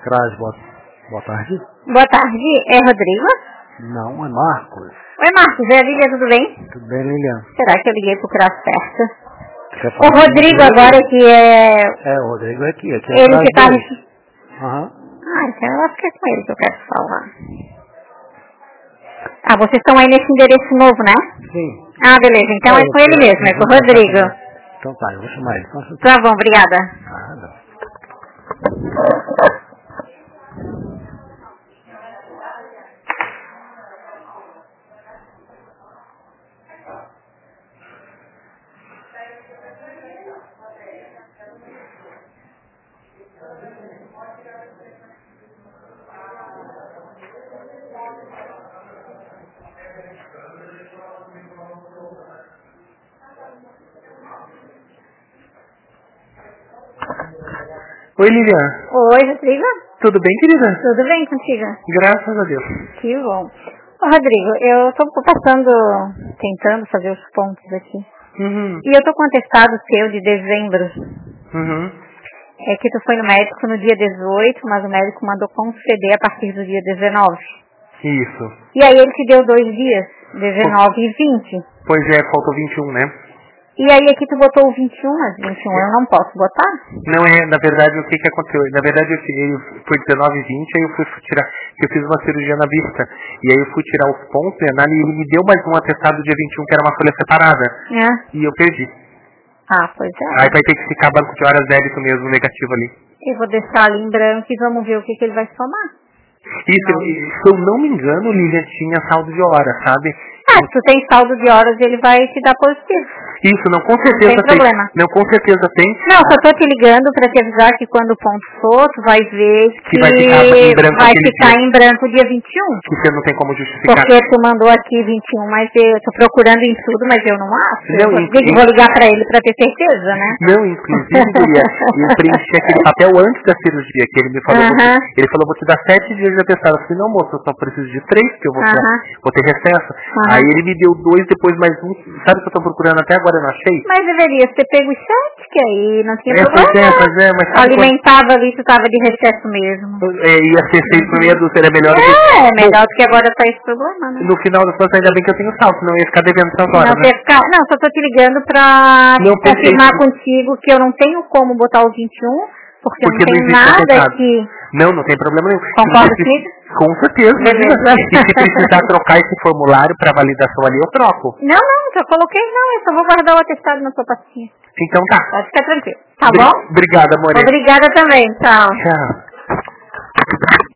Traz, boa tarde. Boa tarde, é Rodrigo? Não, é Marcos. Oi, Marcos, é a Lilian, tudo bem? Tudo bem, Lilian? Será que eu liguei pro CRAS certo? O Rodrigo agora que é... É, o Rodrigo é aqui. Ele que tá... Aham. Então eu vou ficar com ele que eu quero falar. Vocês estão aí nesse endereço novo, né? Sim. Beleza, então é com ele mesmo, é com o Rodrigo. Então tá, eu vou chamar ele. Tá bom, obrigada. Nada. Oi, Lilian. Oi, Rodrigo. Tudo bem, querida? Tudo bem contigo? Graças a Deus. Que bom. Rodrigo, eu tô tentando fazer os pontos aqui. Uhum. E eu tô com um atestado seu de dezembro. Uhum. É que tu foi no médico no dia 18, mas o médico mandou conceder a partir do dia 19. Isso. E aí ele te deu 2 dias, 19 e 20. Pois é, faltou 21, né? E aí aqui tu botou o 21, mas 21 eu não posso botar? Não, na verdade, o que aconteceu? Na verdade, eu foi 19 e 20, aí eu fui tirar, eu fiz uma cirurgia na vista, e aí eu fui tirar os pontos, e ele me deu mais um atestado dia 21, que era uma folha separada, e eu perdi. Pois é. Aí vai ter que ficar banco de horas débito mesmo, negativo ali. Eu vou deixar ali em branco e vamos ver o que ele vai somar. Isso, se eu não me engano, Lilian tinha saldo de horas, sabe? Se tu tem saldo de horas, ele vai te dar positivo. Isso, não, com certeza não tem problema. Não, com certeza tem. Não, só tô te ligando pra te avisar que quando o ponto for, tu vai ver que vai ficar em branco, em branco dia 21. Que você não tem como justificar. Porque tu mandou aqui 21, mas eu tô procurando em tudo, mas eu não acho. Vou ligar pra ele pra ter certeza, né? Não, inclusive, eu preenchi aquele papel antes da cirurgia, que ele me falou, ele falou, vou te dar 7 dias de atestado. Eu falei, não, moço, eu só preciso de 3, que eu vou ter recesso. Aí ele me deu 2, depois mais um. Sabe o que eu tô procurando até agora? Eu não achei. Mas deveria ter pego os 7, que aí não tinha problema. Mas alimentava ali, tu tava de recesso mesmo. Ia ser 6 por meia dúzia, era melhor do que... melhor do que agora tá esse problema, né? No final das contas, ainda bem que eu tenho salto, senão eu ia ficar devendo essas horas, Não, só tô te ligando pra confirmar contigo que eu não tenho como botar o 21, porque não tem nada aqui. Não tem problema nenhum. Concorda comigo? Com certeza. Beleza. E se precisar trocar esse formulário para validação ali, eu troco. Não, eu coloquei não. Eu só vou guardar o atestado na sua pastinha. Então tá. Pode ficar tranquilo. Tá bom? Obrigada, amor. Obrigada também. Tchau. Tchau.